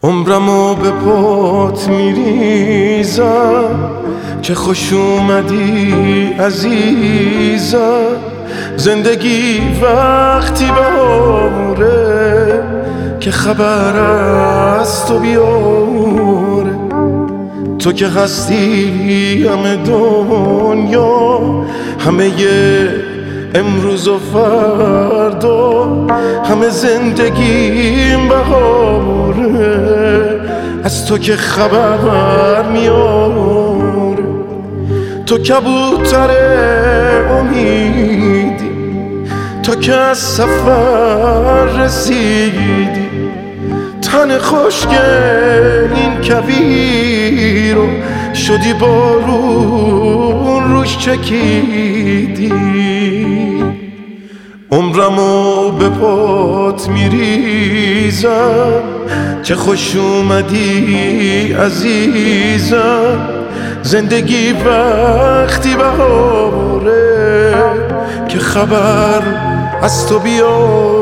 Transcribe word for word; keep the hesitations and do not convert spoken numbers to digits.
عمرمو به پات میریزم که خوش اومدی عزیزم. زندگی وقتی بهاره که خبر از تو بیاره. تو که هستی همه دنیا، همه امروز و فردا، همه زندگیم بهاره از تو که خبر میاره. تو کبوتر امیدی، تو که از سفر رسیدی. تن خشک این کویر رو شدی بارون روش چکیدی. عمرمو به پات میریزم چه خوش اومدی عزیزم. زندگی وقتی بهاره که خبر از تو بیاد.